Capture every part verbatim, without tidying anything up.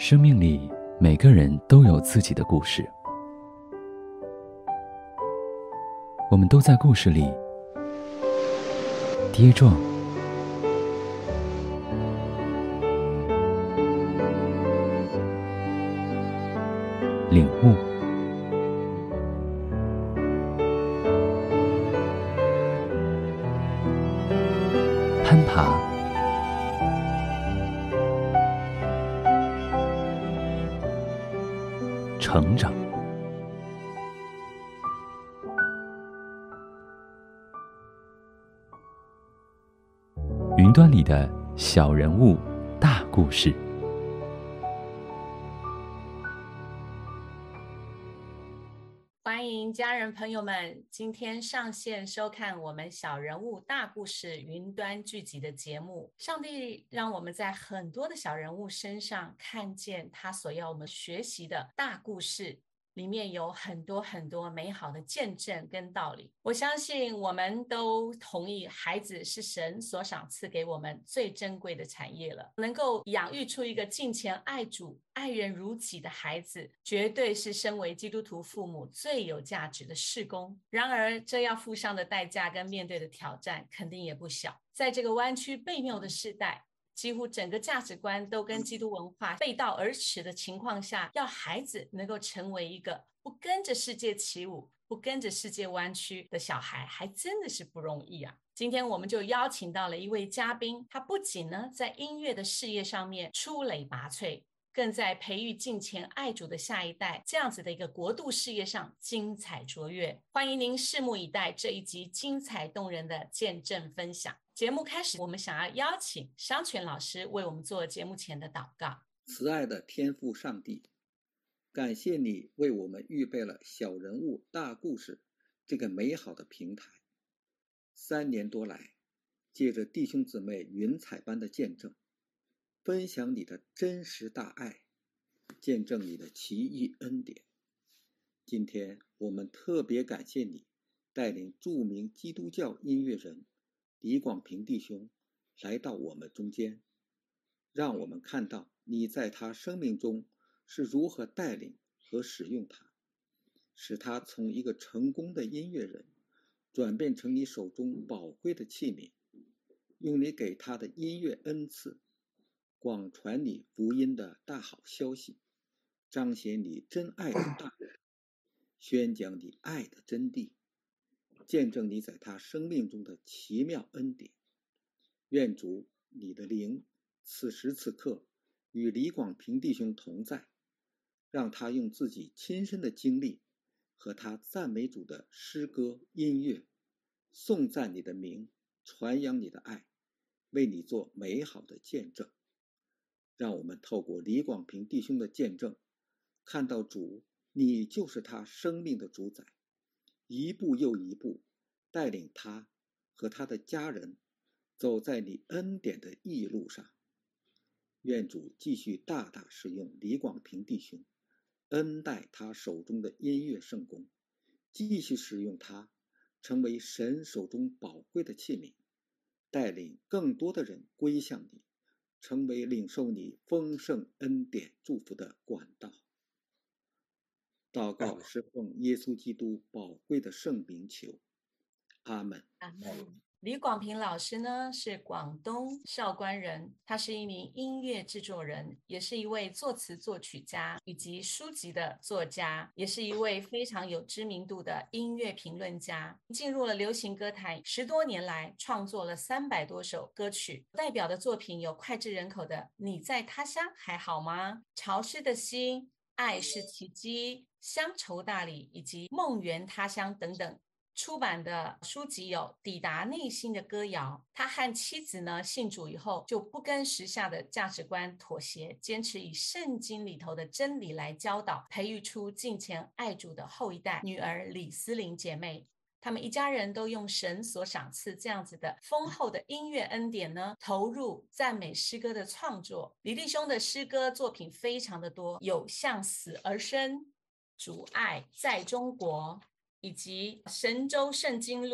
生命里每个人都有自己的故事，我们都在故事里跌撞、领悟、攀爬、成长。云端里的小人物，大故事。 欢迎家人朋友们今天上线收看我们小人物大故事云端剧集的节目。上帝让我们在很多的小人物身上看见他所要我们学习的大故事，里面有很多很多美好的见证跟道理。我相信我们都同意，孩子是神所赏赐给我们最珍贵的产业了。能够养育出一个敬虔爱主爱人如己的孩子，绝对是身为基督徒父母最有价值的事工。然而这要付上的代价跟面对的挑战肯定也不小。在这个弯曲悖谬的时代，几乎整个价值观都跟基督文化背道而驰的情况下，要孩子能够成为一个不跟着世界起舞、不跟着世界弯曲的小孩，还真的是不容易啊。今天我们就邀请到了一位嘉宾，他不仅呢在音乐的事业上面出类拔萃，更在培育敬虔爱主的下一代这样子的一个国度事业上精彩卓越。欢迎您拭目以待这一集精彩动人的见证分享。节目开始，我们想要邀请商全老师为我们做节目前的祷告。 慈爱的天父上帝，感谢你为我们预备了小人物大故事这个美好的平台。三年多来，借着弟兄姊妹云彩般的见证，分享你的真实大爱，见证你的奇异恩典。今天我们特别感谢你带领著名基督教音乐人李广平弟兄来到我们中间，让我们看到你在他生命中是如何带领和使用他，使他从一个成功的音乐人转变成你手中宝贵的器皿，用你给他的音乐恩赐广传你福音的大好消息，彰显你真爱的大能，宣讲你爱的真谛，见证你在他生命中的奇妙恩典。愿主你的灵此时此刻与李广平弟兄同在，让他用自己亲身的经历和他赞美主的诗歌音乐颂赞你的名，传扬你的爱，为你做美好的见证。让我们透过李广平弟兄的见证，看到主你就是他生命的主宰，一步又一步带领他和他的家人走在你恩典的义路上。愿主继续大大使用李广平弟兄，恩待他手中的音乐圣工，继续使用他成为神手中宝贵的器皿，带领更多的人归向你，成为领受你丰盛恩典祝福的管道。祷告是奉耶稣基督宝贵的圣名求，阿们。 阿们。李广平老师呢是广东韶关人，他是一名音乐制作人，也是一位作词作曲家以及书籍的作家，也是一位非常有知名度的音乐评论家。进入了流行歌坛十多年来，创作了三百多首歌曲，代表的作品有脍炙人口的《你在他乡还好吗》、《潮湿的心》、《爱是奇迹》、《乡愁大礼》以及《梦圆他乡》等等。出版的书籍有《抵达内心的歌谣》，他和妻子呢信主以后就不跟时下的价值观妥协，坚持以圣经里头的真理来教导，培育出敬虔爱主的后一代女儿李思玲姐妹。他们一家人都用神所赏赐这样子的丰厚的音乐恩典呢，投入赞美诗歌的创作。李弟兄的诗歌作品非常的多，有向死而生、主爱在中国，以及神州圣经录、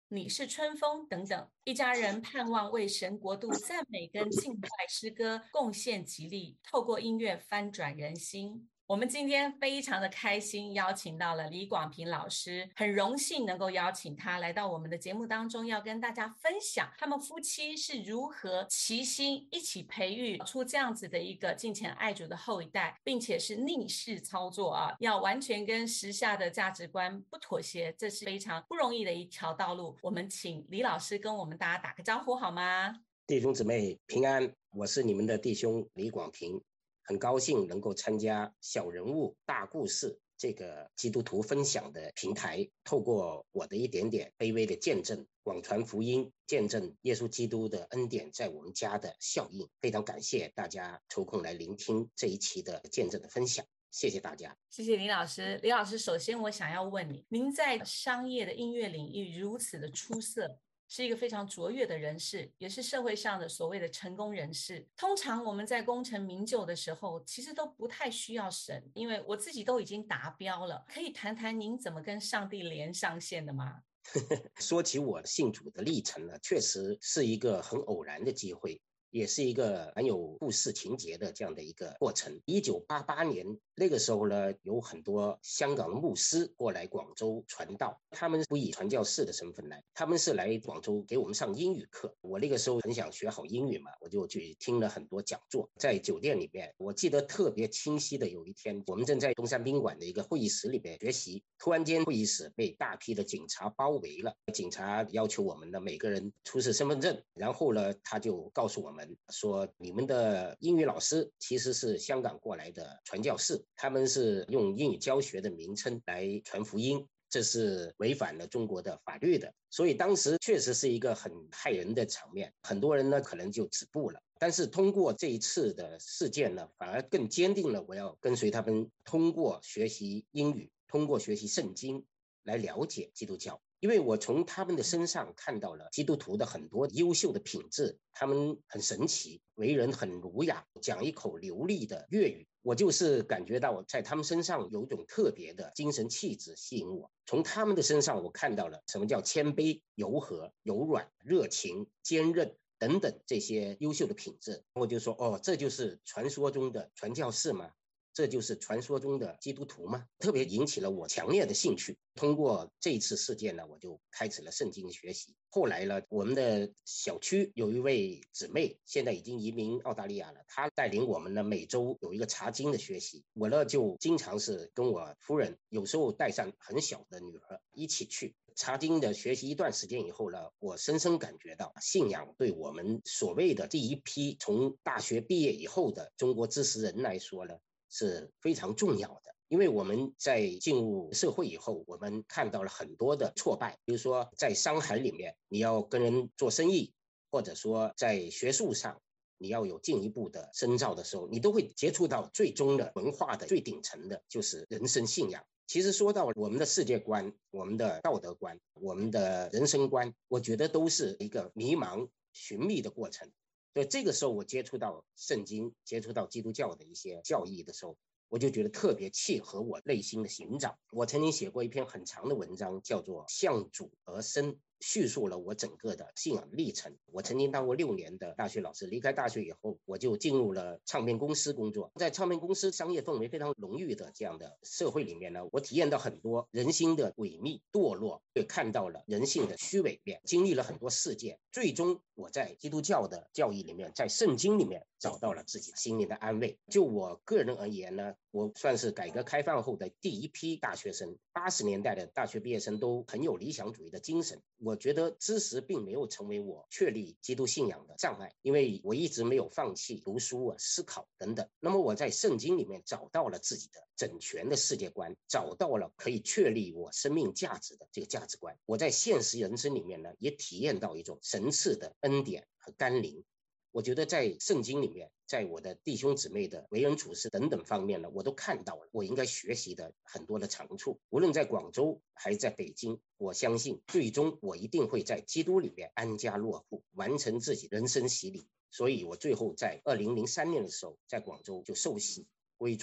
你是春风等等，一家人盼望为神国度赞美跟敬拜诗歌贡献吉利，透过音乐翻转人心。我们今天非常的开心，邀请到了李广平老师，很荣幸能够邀请他来到我们的节目当中，要跟大家分享他们夫妻是如何齐心一起培育出这样子的一个敬虔爱主的后一代，并且是逆势操作啊，要完全跟时下的价值观不妥协，这是非常不容易的一条道路。我们请李老师跟我们大家打个招呼好吗？ 弟兄姊妹平安，我是你们的弟兄李广平，很高兴能够参加小人物大故事这个基督徒分享的平台，透过我的一点点卑微的见证，广传福音，见证耶稣基督的恩典在我们家的效应。非常感谢大家抽空来聆听这一期的见证的分享，谢谢大家。 谢谢李老师。李老师，首先我想要问你，您在商业的音乐领域如此的出色，是一个非常卓越的人士，也是社会上的所谓的成功人士。通常我们在功成名就的时候，其实都不太需要神，因为我自己都已经达标了。可以谈谈您怎么跟上帝连上线的吗？ 说起我信主的历程呢，确实是一个很偶然的机会，也是一个很有故事情节的这样的一个过程。一九八八年那个时候呢，有很多香港的牧师过来广州传道，他们不以传教士的身份来，他们是来广州给我们上英语课。我那个时候很想学好英语嘛，我就去听了很多讲座。在酒店里面，我记得特别清晰的有一天，我们正在东山宾馆的一个会议室里面学习，突然间会议室被大批的警察包围了，警察要求我们的每个人出示身份证，然后呢，他就告诉我们说，你们的英语老师其实是香港过来的传教士，他们是用英语教学的名称来传福音，这是违反了中国的法律的。所以当时确实是一个很骇人的场面，很多人呢可能就止步了。但是通过这一次的事件呢，反而更坚定了我要跟随他们，通过学习英语，通过学习圣经来了解基督教。因为我从他们的身上看到了基督徒的很多优秀的品质，他们很神奇，为人很儒雅，讲一口流利的粤语。我就是感觉到在他们身上有一种特别的精神气质吸引我。从他们的身上我看到了什么叫谦卑、柔和、柔软、热情、坚韧等等这些优秀的品质。我就说，哦，这就是传说中的传教士吗？这就是传说中的基督徒吗？特别引起了我强烈的兴趣。通过这一次事件呢，我就开始了圣经学习。后来呢，我们的小区有一位姊妹，现在已经移民澳大利亚了，她带领我们呢每周有一个查经的学习。我呢就经常是跟我夫人，有时候带上很小的女儿一起去查经的学习。一段时间以后呢，我深深感觉到信仰对我们所谓的第一批从大学毕业以后的中国知识人来说呢，是非常重要的。因为我们在进入社会以后，我们看到了很多的挫败，比如说在商海里面你要跟人做生意，或者说在学术上你要有进一步的深造的时候，你都会接触到最终的文化的最顶层的就是人生信仰。其实说到我们的世界观，我们的道德观，我们的人生观，我觉得都是一个迷茫寻觅的过程。所以这个时候我接触到圣经，接触到基督教的一些教义的时候，我就觉得特别契合我内心的寻找。我曾经写过一篇很长的文章，叫做《向主而生》，叙述了我整个的信仰历程。我曾经当过六年的大学老师，离开大学以后，我就进入了唱片公司工作。在唱片公司商业氛围非常浓郁的这样的社会里面呢，我体验到很多人心的萎靡堕落，也看到了人性的虚伪面，经历了很多事件。最终我在基督教的教义里面，在圣经里面找到了自己心灵的安慰。就我个人而言呢，我算是改革开放后的第一批大学生。八十年代的大学毕业生都很有理想主义的精神，我觉得知识并没有成为我确立基督信仰的障碍，因为我一直没有放弃读书啊、思考等等。那么我在圣经里面找到了自己的整全的世界观，找到了可以确立我生命价值的这个价值观。我在现实人生里面呢，也体验到一种神赐的恩典和甘霖。我觉得在圣经里面，在我的弟兄姊妹的为人处事等等方面呢，我都看到了我应该学习的很多的长处。无论在广州还是在北京，我相信最终我一定会在基督里面安家落户，完成自己人生洗礼。所以我最后在二零零三年的时候，在广州就受洗归主了。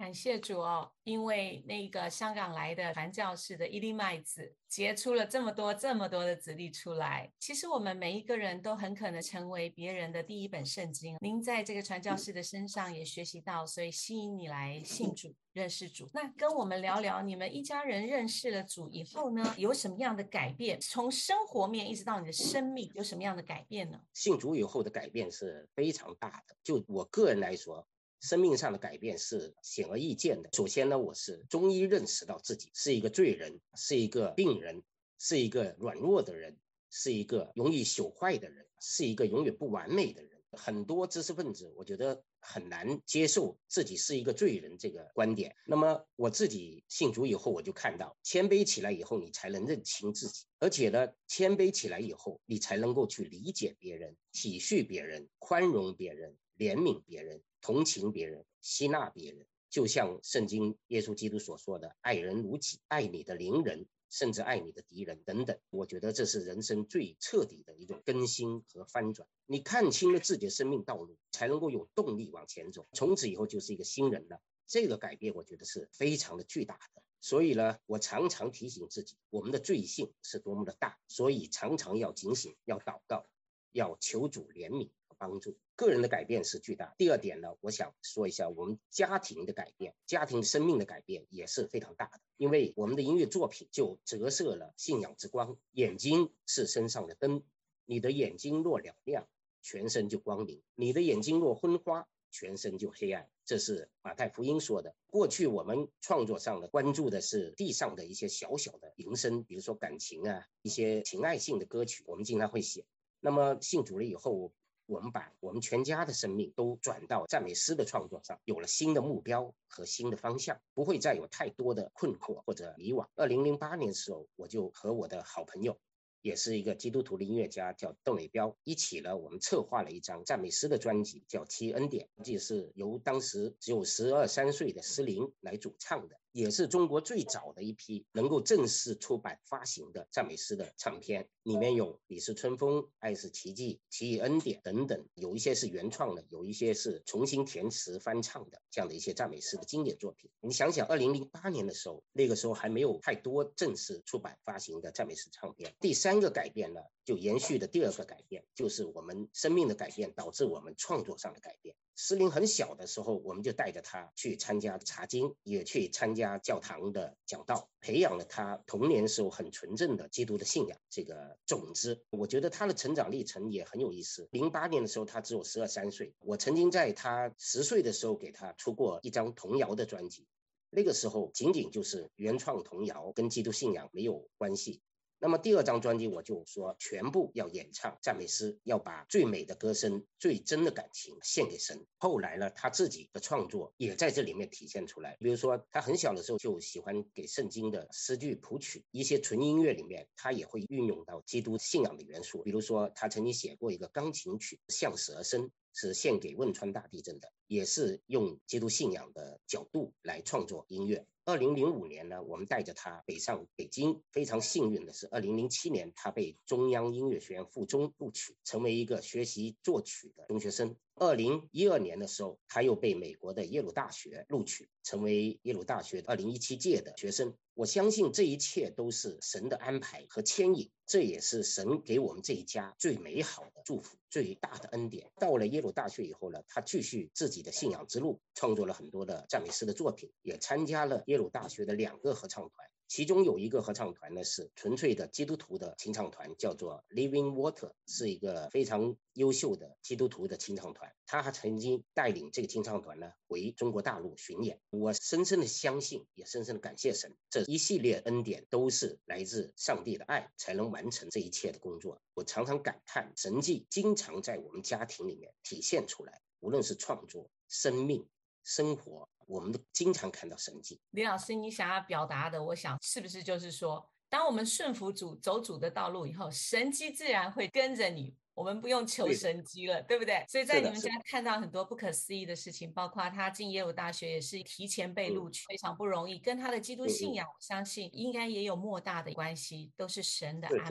感谢主哦，因为那个香港来的传教士的一粒麦子结出了这么多这么多的子粒出来。其实我们每一个人都很可能成为别人的第一本圣经。您在这个传教士的身上也学习到，所以吸引你来信主认识主。那跟我们聊聊，你们一家人认识了主以后呢，有什么样的改变？从生活面一直到你的生命有什么样的改变呢？ 信主以后的改变是非常大的，就我个人来说，生命上的改变是显而易见的。首先呢，我是终于认识到自己是一个罪人，是一个病人，是一个软弱的人，是一个容易朽坏的人，是一个永远不完美的人。很多知识分子我觉得很难接受自己是一个罪人这个观点。那么我自己信主以后，我就看到谦卑起来以后，你才能认清自己，而且呢，谦卑起来以后，你才能够去理解别人，体恤别人，宽容别人，怜悯别人，同情别人，吸纳别人。就像圣经耶稣基督所说的，爱人如己，爱你的邻人，甚至爱你的敌人等等。我觉得这是人生最彻底的一种更新和翻转。你看清了自己的生命道路，才能够有动力往前走，从此以后就是一个新人了。这个改变我觉得是非常的巨大的。所以呢，我常常提醒自己，我们的罪性是多么的大，所以常常要警醒，要祷告，要求主怜悯和帮助。个人的改变是巨大。第二点呢，我想说一下我们家庭的改变，家庭生命的改变也是非常大的。因为我们的音乐作品就折射了信仰之光。眼睛是身上的灯，你的眼睛若了亮，全身就光明；你的眼睛若昏花，全身就黑暗。这是马太福音说的。过去我们创作上的关注的是地上的一些小小的营生，比如说感情啊，一些情爱性的歌曲，我们经常会写。那么信主了以后，我们把我们全家的生命都转到赞美诗的创作上，有了新的目标和新的方向，不会再有太多的困惑或者迷惘。二零零八年的时候，我就和我的好朋友，也是一个基督徒的音乐家叫邓伟彪，一起呢，我们策划了一张赞美诗的专辑，叫《七恩典》，这是由当时只有十二三岁的诗龄来主唱的，也是中国最早的一批能够正式出版发行的赞美诗的唱片。里面有《你是春风》、《爱是奇迹》、《奇异恩典》等等，有一些是原创的，有一些是重新填词翻唱的，这样的一些赞美诗的经典作品。你想想，二零零八年的时候，那个时候还没有太多正式出版发行的赞美诗唱片。第三个改变呢，就延续的第二个改变，就是我们生命的改变导致我们创作上的改变。诗龄很小的时候，我们就带着他去参加查经，也去参加教堂的讲道，培养了他童年时候很纯正的基督的信仰这个种子。我觉得他的成长历程也很有意思。零八年的时候，他只有十二三岁，我曾经在他十岁的时候给他出过一张童谣的专辑，那个时候仅仅就是原创童谣，跟基督信仰没有关系。那么第二张专辑我就说全部要演唱赞美诗，要把最美的歌声、最真的感情献给神。后来呢，他自己的创作也在这里面体现出来。比如说他很小的时候就喜欢给圣经的诗句谱曲，一些纯音乐里面他也会运用到基督信仰的元素。比如说他曾经写过一个钢琴曲《向死而生》，是献给汶川大地震的，也是用基督信仰的角度来创作音乐。二零零五年呢，我们带着他北上北京，非常幸运的是二零零七年他被中央音乐学院附中录取，成为一个学习作曲的中学生。二零一二年的时候，他又被美国的耶鲁大学录取，成为耶鲁大学二零一七届的学生。我相信这一切都是神的安排和牵引，这也是神给我们这一家最美好的祝福，最大的恩典。到了耶鲁大学以后呢，他继续自己的信仰之路，创作了很多的赞美诗的作品，也参加了耶鲁大学的两个合唱团，其中有一个合唱团呢是纯粹的基督徒的清唱团，叫做 Living Water， 是一个非常优秀的基督徒的清唱团。他还曾经带领这个清唱团呢回中国大陆巡演。我深深的相信，也深深的感谢神，这一系列恩典都是来自上帝的爱，才能完成这一切的工作。我常常感叹，神迹经常在我们家庭里面体现出来，无论是创作、生命、生活，我们都经常看到神迹。 李老师，你想要表达的，我想是不是就是说，当我们顺服主、走主的道路以后，神迹自然会跟着你，我们不用求神迹了， 对, 对不对？所以在你们家看到很多不可思议的事情，包括他进耶鲁大学也是提前被录取，嗯、非常不容易，跟他的基督信仰，嗯、我相信应该也有莫大的关系，都是神的安排。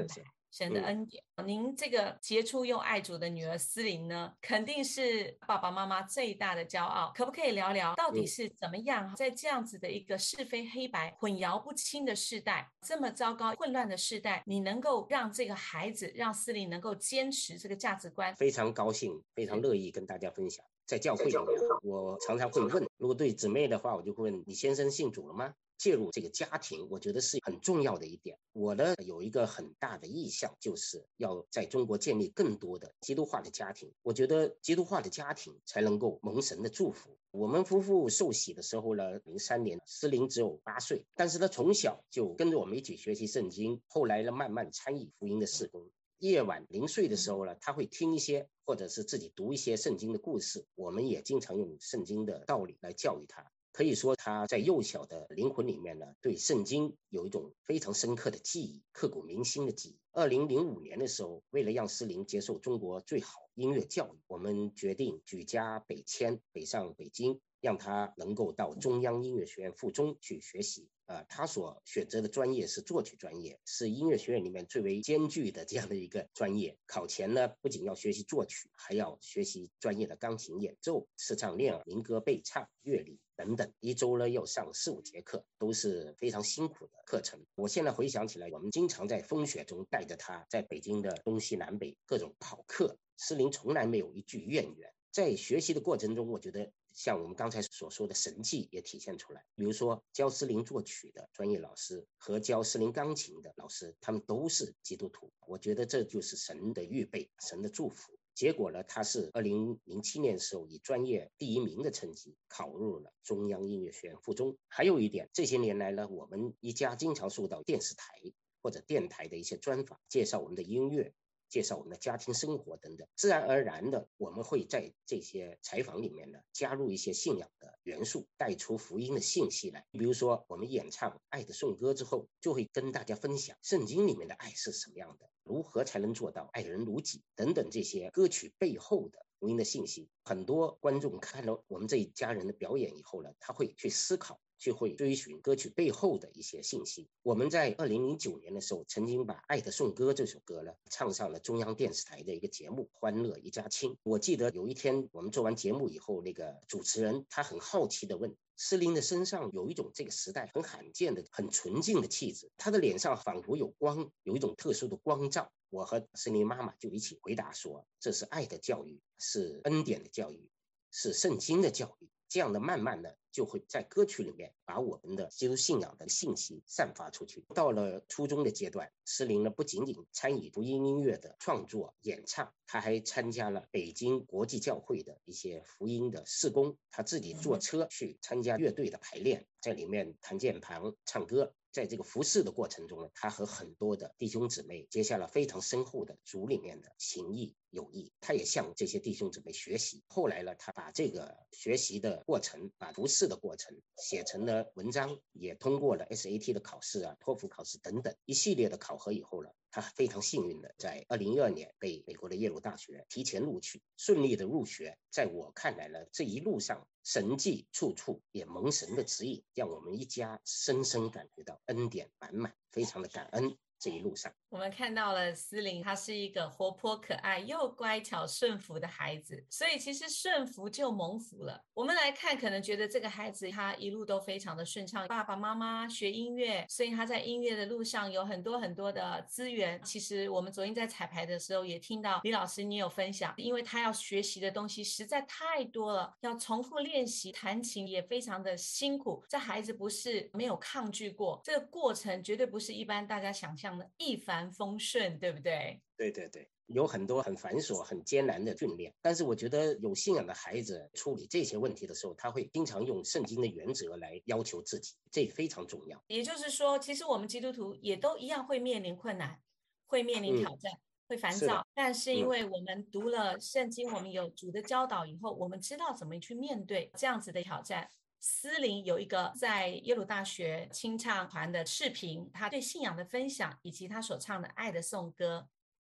神的恩典。嗯、您这个杰出又爱主的女儿思玲呢，肯定是爸爸妈妈最大的骄傲。可不可以聊聊到底是怎么样，在这样子的一个是非黑白混淆不清的世代，这么糟糕混乱的世代，你能够让这个孩子，让思玲能够坚持这个价值观？ 非常高兴，非常乐意跟大家分享。在教会里面，我常常会问，如果对姊妹的话，我就会问你先生信主了吗？介入这个家庭，我觉得是很重要的一点。我呢有一个很大的意向，就是要在中国建立更多的基督化的家庭。我觉得基督化的家庭才能够蒙神的祝福。我们夫妇受洗的时候呢，零三年，思玲只有八岁，但是他从小就跟着我们一起学习圣经，后来呢慢慢参与福音的事工。夜晚临睡的时候呢，他会听一些或者是自己读一些圣经的故事，我们也经常用圣经的道理来教育他。可以说他在幼小的灵魂里面呢，对圣经有一种非常深刻的记忆，刻骨铭心的记忆。二零零五年的时候，为了让思玲接受中国最好音乐教育，我们决定举家北迁，北上北京，让他能够到中央音乐学院附中去学习。呃，他所选择的专业是作曲专业，是音乐学院里面最为艰巨的这样的一个专业。考前呢，不仅要学习作曲，还要学习专业的钢琴演奏、视唱练耳、民歌背唱、乐理等等，一周呢要上四五节课，都是非常辛苦的课程。我现在回想起来，我们经常在风雪中带着他在北京的东西南北各种跑课，思玲从来没有一句怨言。在学习的过程中，我觉得像我们刚才所说的神迹也体现出来。比如说教思玲作曲的专业老师和教思玲钢琴的老师，他们都是基督徒。我觉得这就是神的预备，神的祝福。结果呢，他是二零零七年的时候以专业第一名的成绩考入了中央音乐学院附中。还有一点，这些年来呢，我们一家经常受到电视台或者电台的一些专访，介绍我们的音乐，介绍我们的家庭生活等等，自然而然的我们会在这些采访里面呢加入一些信仰的元素，带出福音的信息来。比如说我们演唱《爱的颂歌》之后，就会跟大家分享圣经里面的爱是什么样的，如何才能做到爱人如己等等，这些歌曲背后的福音的信息。很多观众看了我们这一家人的表演以后呢，他会去思考，就会追寻歌曲背后的一些信息。我们在二零零九年的时候，曾经把《爱的颂歌》这首歌呢唱上了中央电视台的一个节目《欢乐一家亲》。我记得有一天我们做完节目以后，那个主持人他很好奇地问，思玲的身上有一种这个时代很罕见的很纯净的气质，她的脸上仿佛有光，有一种特殊的光照。我和思玲妈妈就一起回答说，这是爱的教育，是恩典的教育，是圣经的教育。这样的慢慢的就会在歌曲里面把我们的基督信仰的信息散发出去。到了初中的阶段，思玲呢不仅仅参与福音音乐的创作演唱，他还参加了北京国际教会的一些福音的事工，他自己坐车去参加乐队的排练，在里面弹键盘唱歌。在这个服侍的过程中呢，他和很多的弟兄姊妹结下了非常深厚的主里面的情谊友谊，他也向这些弟兄姊妹学习。后来呢，他把这个学习的过程，把服侍的过程写成了文章，也通过了 S A T 的考试啊、托福考试等等一系列的考核以后呢，他非常幸运的在二零一二年被美国的耶鲁大学提前录取，顺利的入学。在我看来呢，这一路上神迹处处，也蒙神的旨意，让我们一家深深感觉到恩典满满，非常的感恩。这一路上我们看到了思玲，她是一个活泼可爱又乖巧顺服的孩子，所以其实顺服就蒙福了。我们来看，可能觉得这个孩子他一路都非常的顺畅，爸爸妈妈学音乐，所以他在音乐的路上有很多很多的资源。其实我们昨天在彩排的时候也听到李老师你有分享，因为他要学习的东西实在太多了，要重复练习，弹琴也非常的辛苦。这孩子不是没有抗拒过，这个过程绝对不是一般大家想象的一帆风顺，对不对？ 对对对，有很多很繁琐很艰难的训练，但是我觉得有信仰的孩子处理这些问题的时候，他会经常用圣经的原则来要求自己，这非常重要。 也就是说，其实我们基督徒也都一样会面临困难，会面临挑战、嗯、会烦躁，但是因为我们读了圣经、嗯、我们有主的教导以后，我们知道怎么去面对这样子的挑战。思玲有一个在耶鲁大学清唱团的视频，他对信仰的分享以及他所唱的《爱的颂歌》。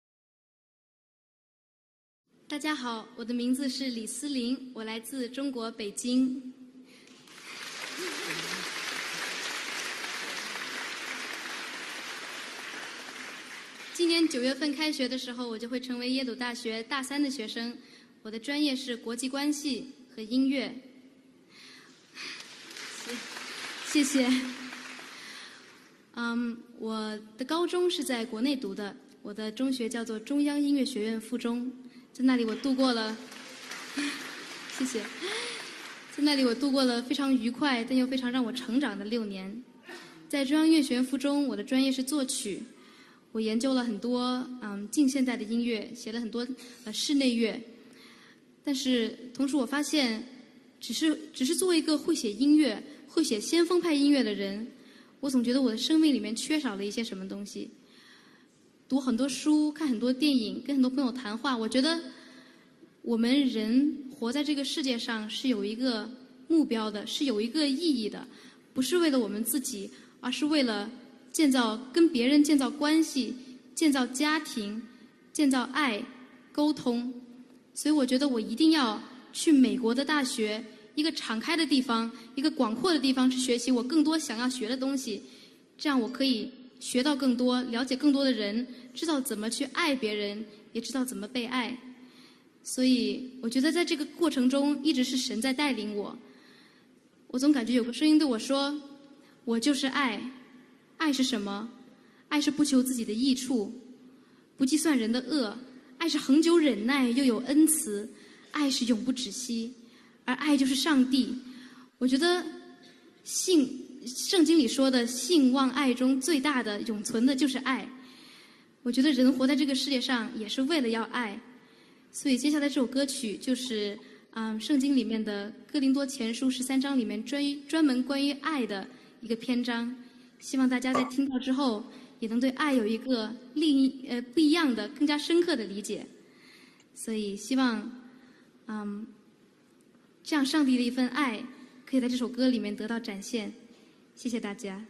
大家好，我的名字是李思玲，我来自中国北京。 今年九月份开学的时候，我就会成为耶鲁大学大三的学生。我的专业是国际关系和音乐。谢谢。嗯，我的高中是在国内读的，我的中学叫做中央音乐学院附中，在那里我度过了，谢谢，在那里我度过了非常愉快但又非常让我成长的六年。在中央音乐学院附中，我的专业是作曲。我研究了很多嗯近现代的音乐，写了很多呃室内乐，但是同时我发现，只是只是作为一个会写音乐、会写先锋派音乐的人，我总觉得我的生命里面缺少了一些什么东西。读很多书，看很多电影，跟很多朋友谈话，我觉得我们人活在这个世界上是有一个目标的，是有一个意义的，不是为了我们自己，而是为了建造跟别人建造关系，建造家庭，建造爱，沟通。所以我觉得我一定要去美国的大学，一个敞开的地方，一个广阔的地方，去学习我更多想要学的东西，这样我可以学到更多，了解更多的人，知道怎么去爱别人，也知道怎么被爱。所以我觉得在这个过程中一直是神在带领我。我总感觉有个声音对我说，我就是爱。爱是什么？爱是不求自己的益处，不计算人的恶。爱是恒久忍耐，又有恩慈。爱是永不止息，而爱就是上帝。我觉得信圣经里说的信望爱中最大的永存的就是爱。我觉得人活在这个世界上也是为了要爱，所以接下来这首歌曲就是嗯圣经里面的哥林多前书十三章里面专于专门关于爱的一个篇章。希望大家在听到之后，也能对爱有一个另一呃不一样的、更加深刻的理解。所以希望，嗯，这样上帝的一份爱，可以在这首歌里面得到展现。谢谢大家。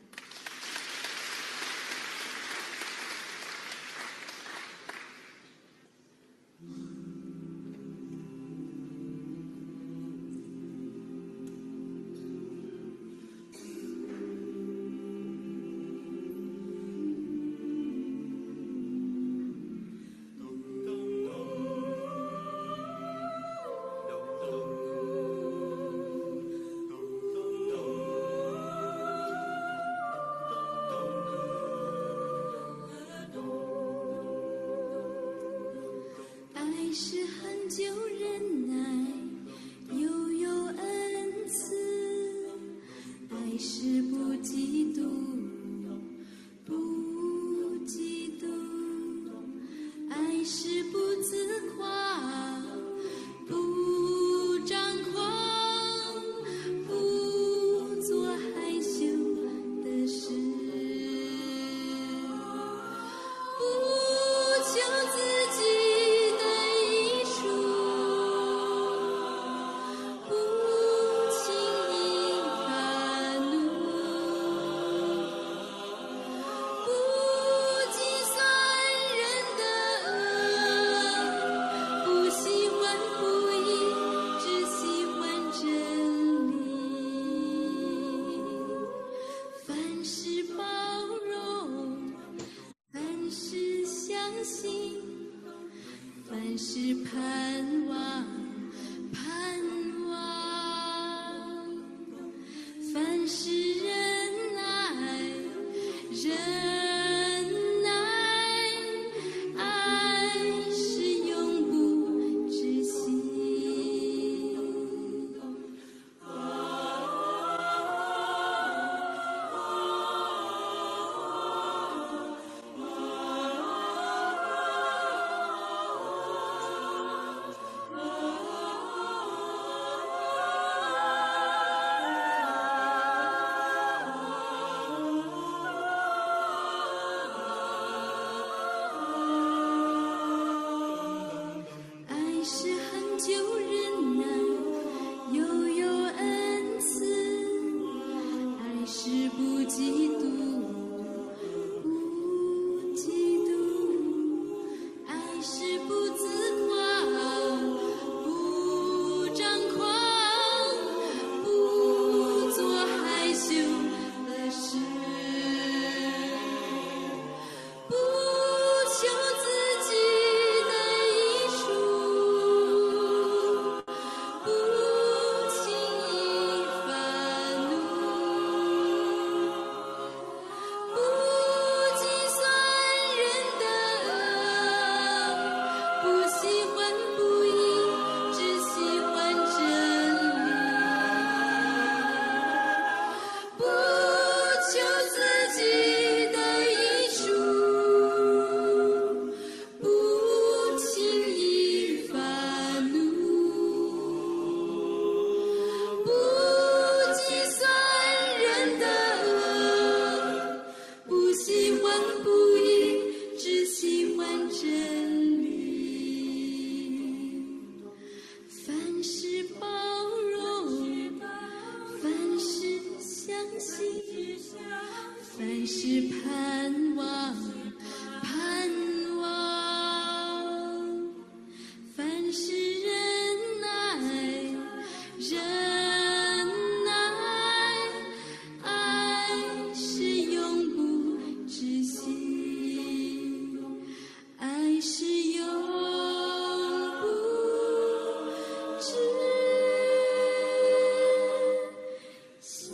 Oh 望不已，只希望真理。凡事包容，凡事相信，凡事盼望，盼望，凡事忍耐，忍耐，爱是永不止息，爱是永不止息。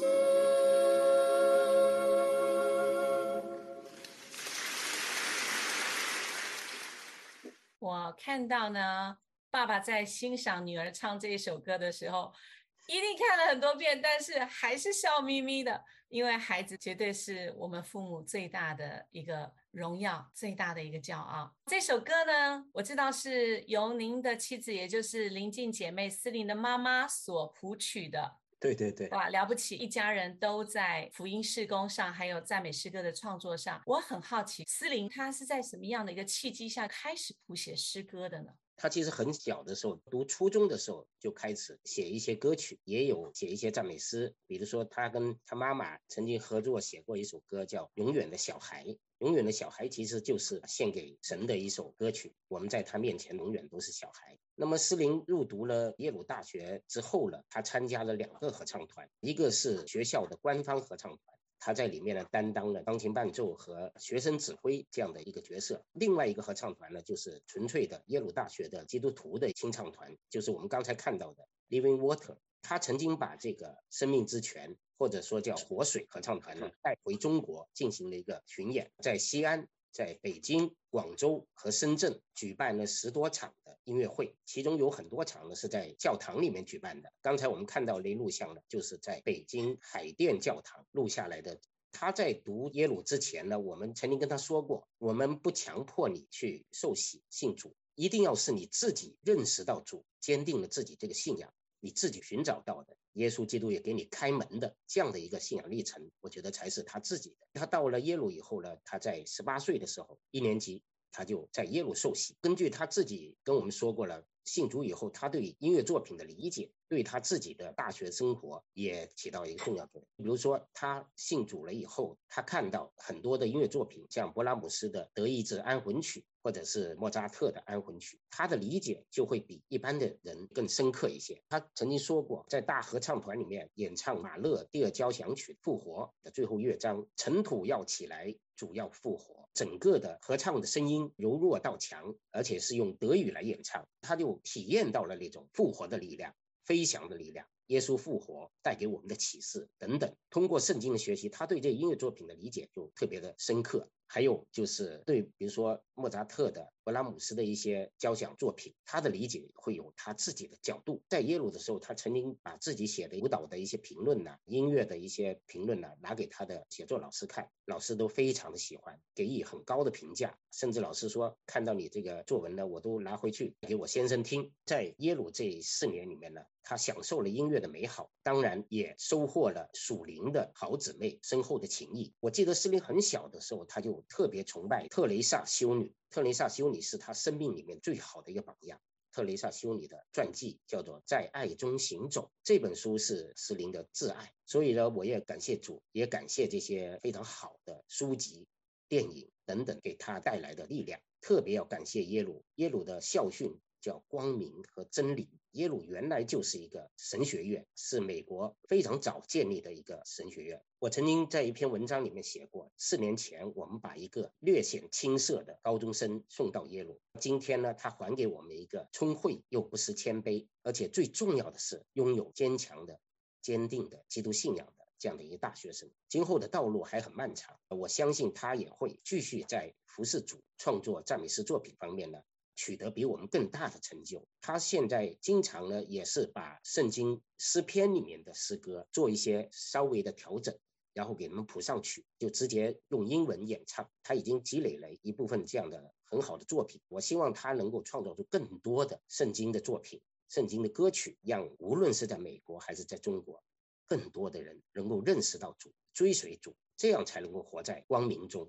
我看到呢，爸爸在欣赏女儿唱这一首歌的时候，一定看了很多遍，但是还是笑眯眯的，因为孩子绝对是我们父母最大的一个荣耀，最大的一个骄傲。这首歌呢，我知道是由您的妻子，也就是邻近姐妹思玲的妈妈所谱曲的。 对对对， 哇，了不起！一家人都在福音事工上，还有赞美诗歌的创作上。我很好奇，思玲她是在什么样的一个契机下开始谱写诗歌的呢？ 他其实很小的时候，读初中的时候就开始写一些歌曲，也有写一些赞美诗。比如说，他跟他妈妈曾经合作写过一首歌，叫《永远的小孩》。永远的小孩其实就是献给神的一首歌曲，我们在他面前永远都是小孩。那么思玲入读了耶鲁大学之后呢，他参加了两个合唱团，一个是学校的官方合唱团，他在里面呢担当了钢琴伴奏和学生指挥这样的一个角色。另外一个合唱团呢，就是纯粹的耶鲁大学的基督徒的清唱团，就是我们刚才看到的 Living Water。他曾经把这个生命之泉，或者说叫活水合唱团呢，带回中国进行了一个巡演，在西安、在北京、广州和深圳举办了十多场的音乐会，其中有很多场呢是在教堂里面举办的。刚才我们看到的录像呢，就是在北京海淀教堂录下来的。他在读耶鲁之前呢，我们曾经跟他说过，我们不强迫你去受洗信主，一定要是你自己认识到主，坚定了自己这个信仰，你自己寻找到的，耶稣基督也给你开门的这样的一个信仰历程，我觉得才是他自己的。他到了耶鲁以后呢，他在十八岁的时候，一年级，他就在耶鲁受洗。根据他自己跟我们说过了，信主以后，他对音乐作品的理解，对他自己的大学生活也起到一个重要作用。比如说，他信主了以后，他看到很多的音乐作品，像勃拉姆斯的《德意志安魂曲》，或者是莫扎特的安魂曲，他的理解就会比一般的人更深刻一些。他曾经说过，在大合唱团里面演唱马勒第二交响曲复活的最后乐章，尘土要起来，主要复活，整个的合唱的声音由弱到强，而且是用德语来演唱，他就体验到了那种复活的力量，飞翔的力量，耶稣复活带给我们的启示等等。通过圣经的学习，他对这音乐作品的理解就特别的深刻。还有就是对比如说莫扎特的、勃拉姆斯的一些交响作品，他的理解会有他自己的角度。在耶鲁的时候，他曾经把自己写的舞蹈的一些评论呐、音乐的一些评论呐、拿给他的写作老师看，老师都非常的喜欢，给予很高的评价。甚至老师说，看到你这个作文呢，我都拿回去给我先生听。在耶鲁这四年里面呢，他享受了音乐的美好，当然也收获了属灵的好姊妹深厚的情谊。我记得思玲很小的时候，他就特别崇拜特蕾莎修女，特蕾莎修女是他生命里面最好的一个榜样。特蕾莎修女的传记叫做《在爱中行走》，这本书是思玲的挚爱。所以呢，我也感谢主，也感谢这些非常好的书籍、电影等等给他带来的力量。特别要感谢耶鲁，耶鲁的校训叫光明和真理。耶鲁原来就是一个神学院，是美国非常早建立的一个神学院。我曾经在一篇文章里面写过，四年前我们把一个略显青涩的高中生送到耶鲁，今天呢，他还给我们一个聪慧又不失谦卑，而且最重要的是拥有坚强的、坚定的基督信仰的这样的一个大学生。今后的道路还很漫长，我相信他也会继续在服侍主、创作赞美诗作品方面呢取得比我们更大的成就。他现在经常呢也是把圣经诗篇里面的诗歌做一些稍微的调整，然后给他们谱上曲，就直接用英文演唱。他已经积累了一部分这样的很好的作品，我希望他能够创造出更多的圣经的作品、圣经的歌曲，让无论是在美国还是在中国，更多的人能够认识到主、追随主，这样才能够活在光明中，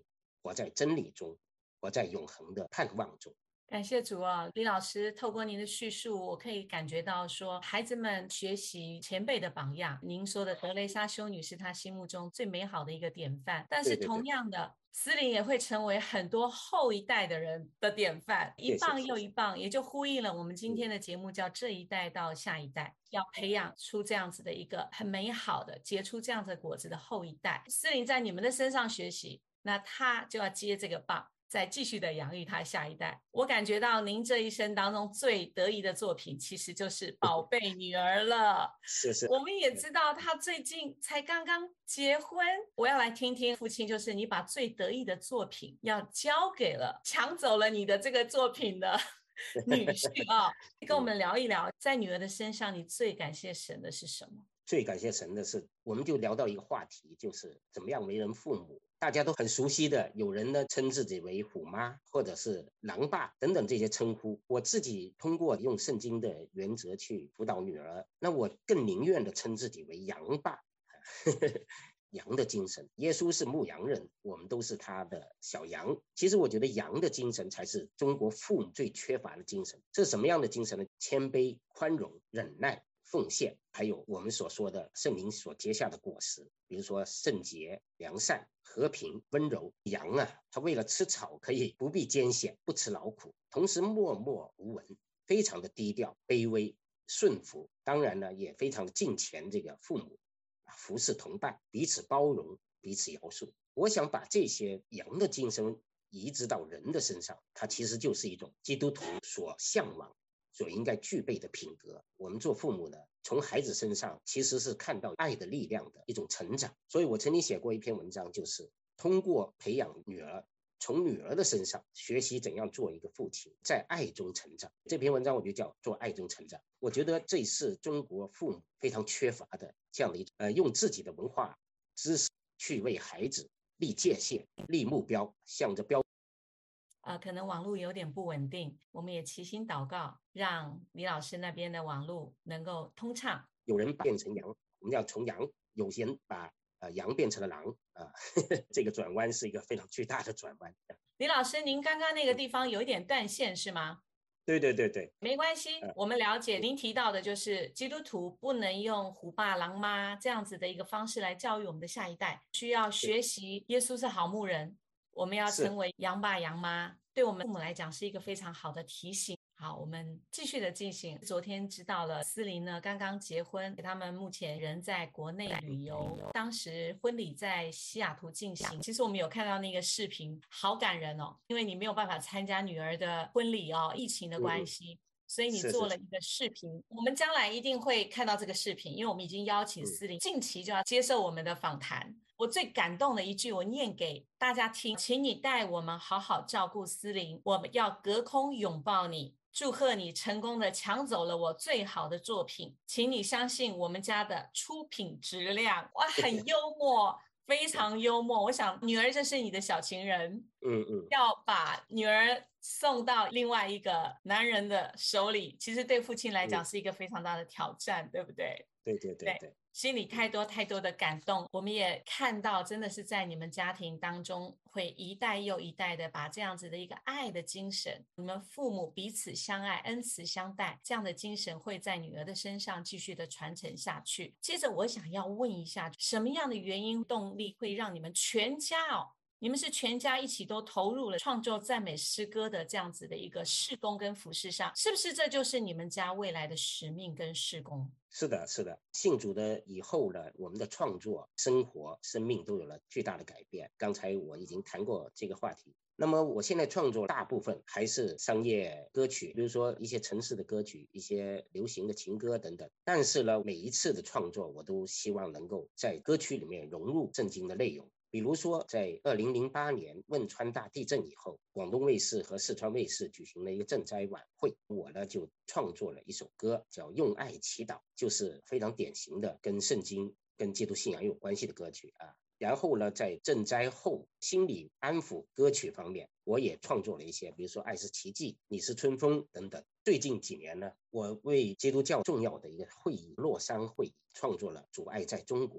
活在真理中，活在永恒的盼望中。 感谢主啊，李老师，透过您的叙述，我可以感觉到说，孩子们学习前辈的榜样。您说的德蕾莎修女是他心目中最美好的一个典范，但是同样的，思琳也会成为很多后一代的人的典范，一棒又一棒，也就呼应了我们今天的节目叫这一代到下一代，要培养出这样子的一个很美好的结出这样子的果子的后一代。思琳在你们的身上学习，那他就要接这个棒，再继续的养育他下一代。我感觉到您这一生当中最得意的作品其实就是宝贝女儿了。 是是， 我们也知道他最近才刚刚结婚，我要来听听父亲，就是你把最得意的作品要交给了抢走了你的这个作品的女婿啊、哦，跟我们聊一聊，在女儿的身上你最感谢神的是什么？ 最感谢神的是，我们就聊到一个话题，就是怎么样为人父母。大家都很熟悉的，有人呢称自己为虎妈或者是狼爸等等这些称呼。我自己通过用圣经的原则去辅导女儿，那我更宁愿的称自己为羊爸。羊的精神，耶稣是牧羊人，我们都是他的小羊。其实我觉得羊的精神才是中国父母最缺乏的精神。这是什么样的精神呢？谦卑、宽容、忍耐、奉献，还有我们所说的圣灵所结下的果实，比如说圣洁、良善、和平、温柔。羊啊，它为了吃草可以不必艰险，不辞劳苦，同时默默无闻，非常的低调、卑微、顺服，当然呢也非常的敬虔这个父母，服侍同伴，彼此包容，彼此饶恕。我想把这些羊的精神移植到人的身上，它其实就是一种基督徒所向往所应该具备的品格。我们做父母的，从孩子身上其实是看到爱的力量的一种成长。所以我曾经写过一篇文章，就是通过培养女儿，从女儿的身上学习怎样做一个父亲，在爱中成长。这篇文章我就叫做爱中成长。我觉得这是中国父母非常缺乏的这样的一呃，用自己的文化知识去为孩子立界限、立目标，向着标呃，可能网络有点不稳定，我们也齐心祷告，让李老师那边的网络能够通畅。 有人变成羊，我们要从羊；有人把呃羊变成了狼啊、呃，这个转弯是一个非常巨大的转弯。 李老师，您刚刚那个地方有一点断线是吗？ 对对对对， 没关系，我们了解。您提到的就是基督徒不能用虎爸狼妈这样子的一个方式来教育我们的下一代，需要学习耶稣是好牧人，我们要成为羊爸羊妈，对我们父母来讲是一个非常好的提醒。好，我们继续的进行。昨天知道了思琳呢刚刚结婚，他们目前人在国内旅游，当时婚礼在西雅图进行。其实我们有看到那个视频，好感人哦，因为你没有办法参加女儿的婚礼哦，疫情的关系。嗯，所以你做了一个视频，是是是，我们将来一定会看到这个视频，因为我们已经邀请思琳、嗯、近期就要接受我们的访谈。我最感动的一句，我念给大家听，请你带我们好好照顾思琳，我们要隔空拥抱你，祝贺你成功的抢走了我最好的作品，请你相信我们家的出品质量。哇，很幽默非常幽默。我想女儿这是你的小情人，嗯嗯，要把女儿送到另外一个男人的手里，其实对父亲来讲是一个非常大的挑战，嗯，对不对？对对对 对, 对，心里太多太多的感动。我们也看到真的是在你们家庭当中会一代又一代的把这样子的一个爱的精神，你们父母彼此相爱恩慈相待，这样的精神会在女儿的身上继续的传承下去。接着我想要问一下，什么样的原因动力会让你们全家哦，你们是全家一起都投入了创作赞美诗歌的这样子的一个事工跟服事上，是不是这就是你们家未来的使命跟事工？是的，是的，信主的以后呢，我们的创作、生活、生命都有了巨大的改变。刚才我已经谈过这个话题。那么我现在创作大部分还是商业歌曲，比如说一些城市的歌曲，一些流行的情歌等等。但是呢，每一次的创作我都希望能够在歌曲里面融入圣经的内容。比如说在二零零八年汶川大地震以后，广东卫视和四川卫视举行了一个赈灾晚会，我呢就创作了一首歌叫《用爱祈祷》，就是非常典型的跟圣经跟基督信仰有关系的歌曲啊。然后呢，在赈灾后心理安抚歌曲方面，我也创作了一些，比如说《爱是奇迹》、《你是春风》等等。最近几年呢，我为基督教重要的一个会议——洛桑会议，创作了《主爱在中国》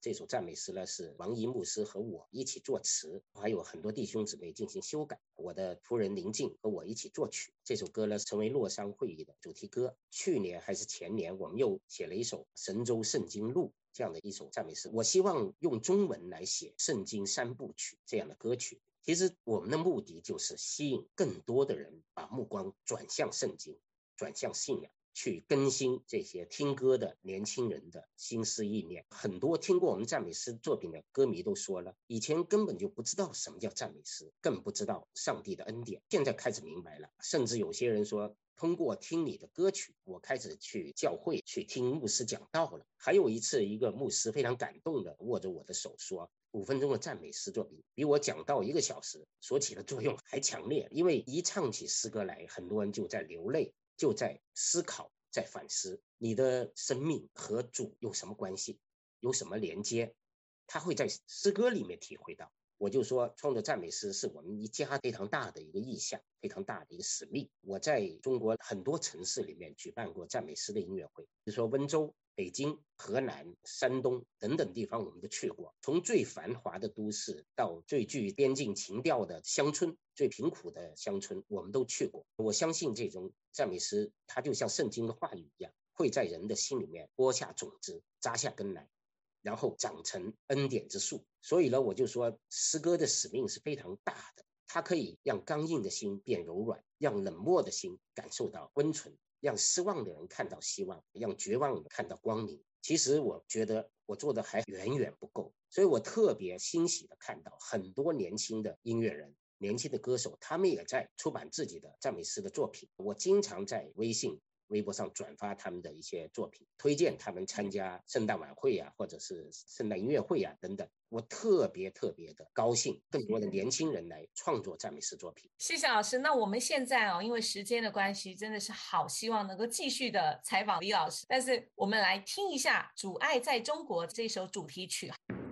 这首赞美诗呢是王一牧师和我一起作词，还有很多弟兄姊妹进行修改，我的夫人林静和我一起作曲。这首歌呢成为洛桑会议的主题歌。去年还是前年，我们又写了一首神州圣经录这样的一首赞美诗。我希望用中文来写圣经三部曲这样的歌曲。其实我们的目的就是吸引更多的人把目光转向圣经，转向信仰，去更新这些听歌的年轻人的心思意念。很多听过我们赞美诗作品的歌迷都说了，以前根本就不知道什么叫赞美诗，更不知道上帝的恩典，现在开始明白了。甚至有些人说，通过听你的歌曲，我开始去教会去听牧师讲道了。还有一次，一个牧师非常感动的握着我的手说，五分钟的赞美诗作品比我讲道一个小时所起的作用还强烈。因为一唱起诗歌来，很多人就在流泪，就在思考，在反思你的生命和主有什么关系，有什么连接，他会在诗歌里面体会到。我就说创作赞美诗是我们一家非常大的一个意向，非常大的一个使命。我在中国很多城市里面举办过赞美诗的音乐会，比如说温州、北京、河南、山东等等地方我们都去过。从最繁华的都市到最具边境情调的乡村，最贫苦的乡村我们都去过。我相信这种赞美诗它就像圣经的话语一样，会在人的心里面播下种子，扎下根来，然后长成恩典之树。所以呢，我就说诗歌的使命是非常大的，它可以让刚硬的心变柔软，让冷漠的心感受到温存，让失望的人看到希望，让绝望的看到光明。其实我觉得我做的还远远不够，所以我特别欣喜的看到很多年轻的音乐人，年轻的歌手，他们也在出版自己的赞美诗的作品。我经常在微信微博上转发他们的一些作品，推荐他们参加圣诞晚会啊，或者是圣诞音乐会啊等等。我特别特别的高兴，更多的年轻人来创作赞美诗作品。 谢谢老师。那我们现在哦，因为时间的关系，真的是好希望能够继续的采访李老师，但是我们来听一下《主爱在中国》这首主题曲。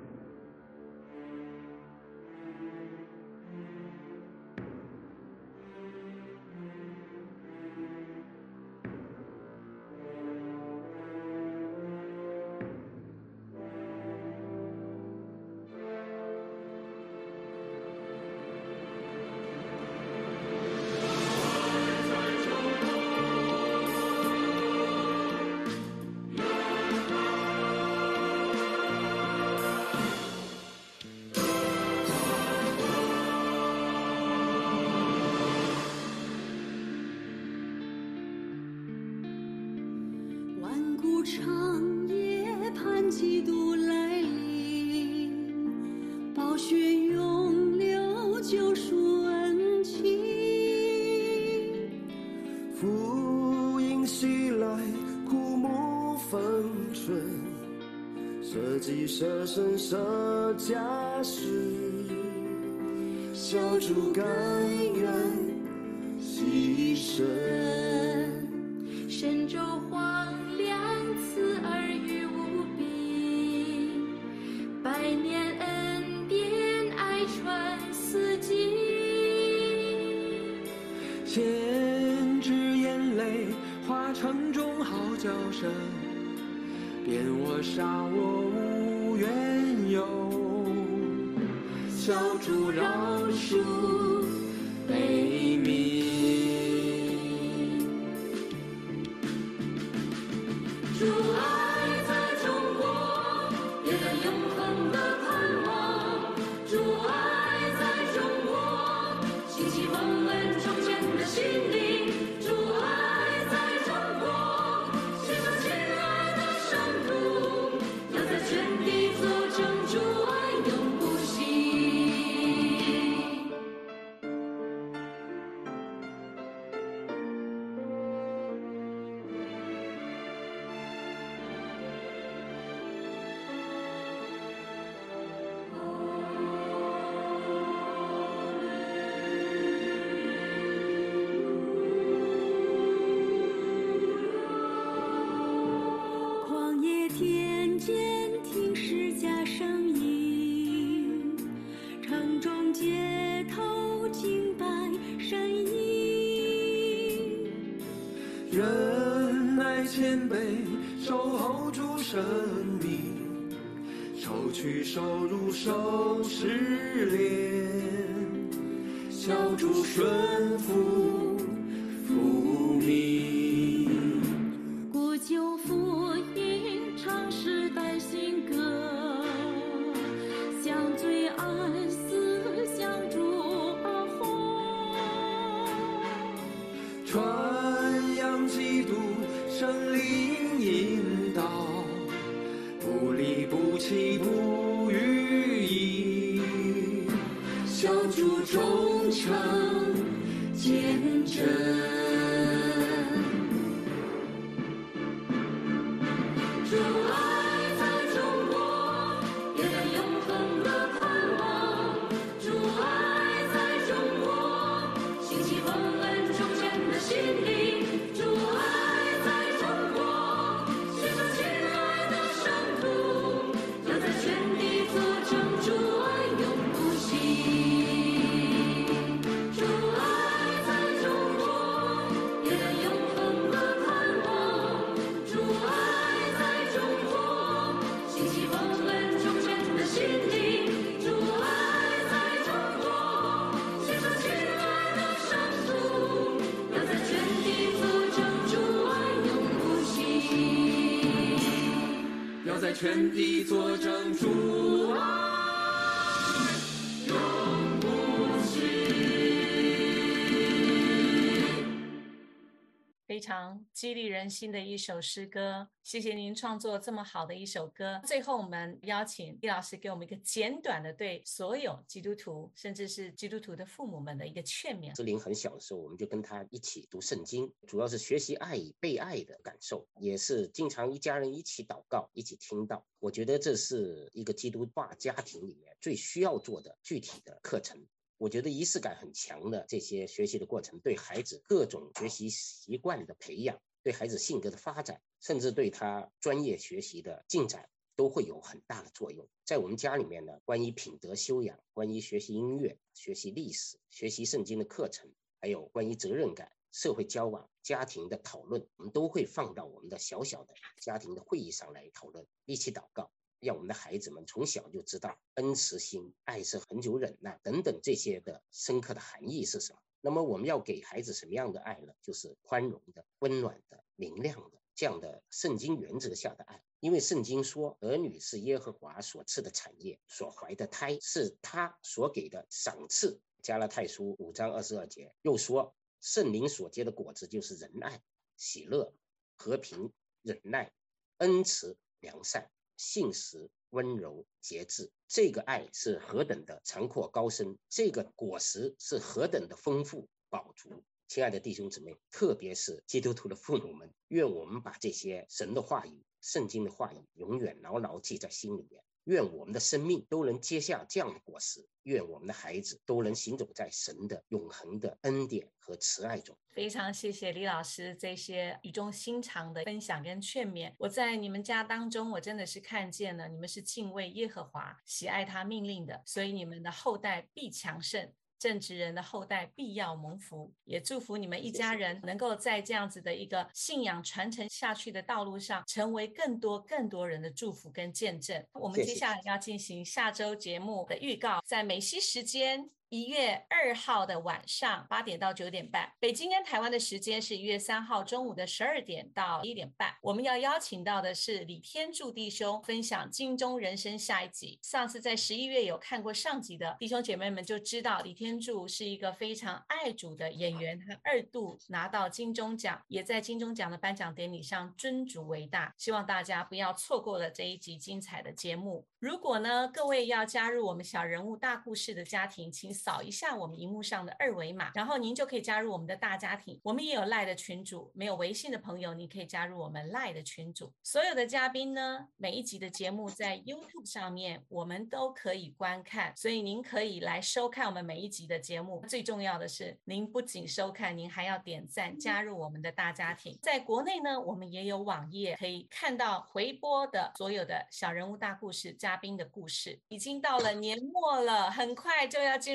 长夜盼基督来临，宝血涌流救赎恩情， 福音袭来枯木逢春，舍己舍身舍家室，小主甘愿牺牲， 神州荒凉赐儿女无比，百年恩典爱传四季， 先知眼泪化成众号角声，辨我杀我无缘由，小主饶恕悲悯。 主爱在中国，点燃永恒的盼望。主爱在中国，兴起蒙恩重建的心灵。主爱在中国，献上亲爱的圣徒，要在全地作证，主爱永不息。旷野田间听释迦声音，城中街头敬拜神音。 忍耐谦卑，守候主生命，筹偷取收入收拾敛，小主顺服福民。 古旧福音唱时代新歌，相罪爱思相助而活， 传扬基督圣灵引导，不离不弃不逾矩，小主忠诚见证。主爱在中国，也在永恒的盼望。主爱在中国，兴起丰恩中间的心灵。主爱在中国，写上亲爱的圣徒，要在全地作证，主爱永不息。主爱在中国，也在永恒的盼望。主爱在中国，兴起丰恩中间的心灵。主爱在中国，写上亲爱的圣徒，要在全地作证，主爱永不息。要在全地作证，主爱永不息。 非常激励人心的一首诗歌，谢谢您创作这么好的一首歌。最后我们邀请李老师给我们一个简短的对所有基督徒甚至是基督徒的父母们的一个劝勉。 志玲很小的时候，我们就跟他一起读圣经，主要是学习爱与被爱的感受，也是经常一家人一起祷告，一起听到。我觉得这是一个基督化家庭里面最需要做的具体的课程。我觉得仪式感很强的这些学习的过程，对孩子各种学习习惯的培养，对孩子性格的发展，甚至对他专业学习的进展都会有很大的作用。在我们家里面呢，关于品德修养，关于学习音乐、学习历史、学习圣经的课程，还有关于责任感、社会交往、家庭的讨论，我们都会放到我们的小小的家庭的会议上来讨论，一起祷告，让我们的孩子们从小就知道恩慈心、爱是恒久忍耐等等这些的深刻的含义是什么。那么我们要给孩子什么样的爱呢？就是宽容的、温暖的、明亮的，这样的圣经原则下的爱。因为圣经说，儿女是耶和华所赐的产业，所怀的胎是他所给的赏赐。加拉太书五章二十二节又说，圣灵所结的果子就是仁爱、喜乐、和平、忍耐、恩慈、良善、信实、温柔、节制。这个爱是何等的长阔高深，这个果实是何等的丰富饱足。亲爱的弟兄姊妹，特别是基督徒的父母们，愿我们把这些神的话语、圣经的话语永远牢牢记在心里面。愿我们的生命都能结下这样的果实，愿我们的孩子都能行走在神的永恒的恩典和慈爱中。 非常谢谢李老师这些语重心长的分享跟劝勉。我在你们家当中，我真的是看见了你们是敬畏耶和华、喜爱他命令的，所以你们的后代必强盛，正直人的后代必要蒙福。也祝福你们一家人能够在这样子的一个信仰传承下去的道路上，成为更多更多人的祝福跟见证。我们接下来要进行下周节目的预告，在美西时间一月二号的晚上八点到九点半，北京跟台湾的时间是一月三号中午的十二点到一点半。我们要邀请到的是李天柱弟兄分享金钟人生下一集。上次在十一月有看过上集的弟兄姐妹们就知道，李天柱是一个非常爱主的演员，他二度拿到金钟奖，也在金钟奖的颁奖典礼上尊主为大。希望大家不要错过了这一集精彩的节目。如果呢各位要加入我们小人物大故事的家庭，请扫一下我们荧幕上的二维码，然后您就可以加入我们的大家庭。我们也有 LINE 的群组，没有微信的朋友你可以加入我们 LINE 的群组。所有的嘉宾呢，每一集的节目在 YouTube 上面我们都可以观看，所以您可以来收看我们每一集的节目。最重要的是，您不仅收看，您还要点赞加入我们的大家庭。在国内呢，我们也有网页可以看到回播的所有的小人物大故事嘉宾的故事。已经到了年末了，很快就要进入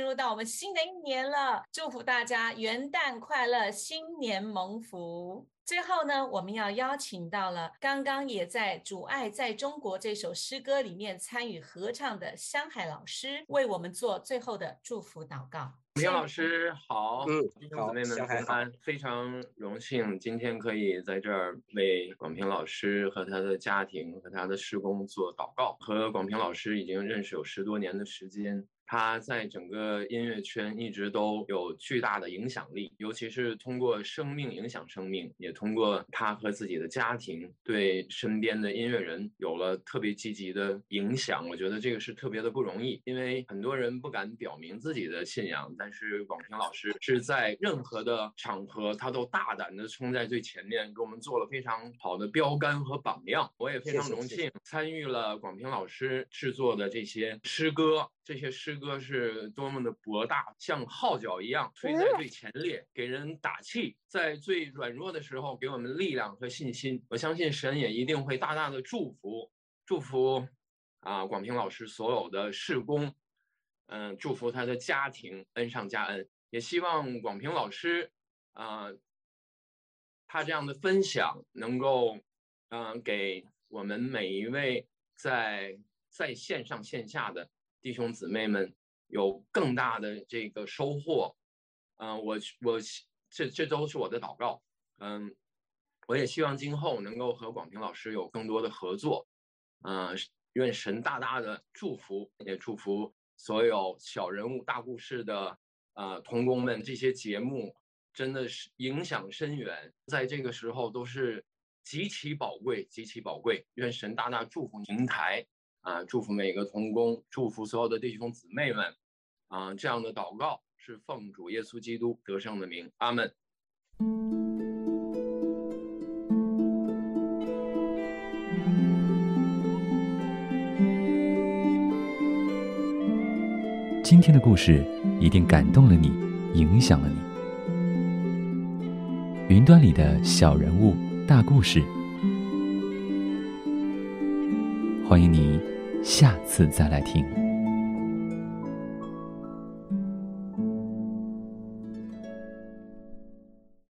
入到我们新的一年了，祝福大家元旦快乐，新年蒙福。最后呢，我们要邀请到了刚刚也在《主爱在中国》这首诗歌里面参与合唱的香海老师，为我们做最后的祝福祷告。 明老师好， 嗯， 弟兄姊妹们平安，非常荣幸今天可以在这儿为广平老师和他的家庭和他的事工做祷告。和广平老师已经认识有十多年的时间，他在整个音乐圈一直都有巨大的影响力，尤其是通过生命影响生命，也通过他和自己的家庭对身边的音乐人有了特别积极的影响。我觉得这个是特别的不容易，因为很多人不敢表明自己的信仰，但是广平老师是在任何的场合他都大胆的冲在最前面，给我们做了非常好的标杆和榜样。我也非常荣幸参与了广平老师制作的这些诗歌，这些诗歌是多么的博大，像号角一样吹在最前列，给人打气，在最软弱的时候给我们力量和信心。我相信神也一定会大大的祝福祝福啊广平老师所有的事工，嗯、呃，祝福他的家庭恩上加恩。也希望广平老师啊、呃，他这样的分享能够嗯、呃，给我们每一位在在线上线下的弟兄姊妹们有更大的这个收获。嗯、呃，我我这这都是我的祷告。嗯，我也希望今后能够和广平老师有更多的合作。嗯、呃，愿神大大的祝福，也祝福所有小人物大故事的呃同工们。这些节目真的是影响深远，在这个时候都是极其宝贵，极其宝贵。愿神大大祝福平台啊，祝福每个同工，祝福所有的弟兄姊妹们啊！这样的祷告是奉主耶稣基督得胜的名，阿们。 今天的故事一定感动了你，影响了你。云端里的小人物大故事，欢迎你下次再来听。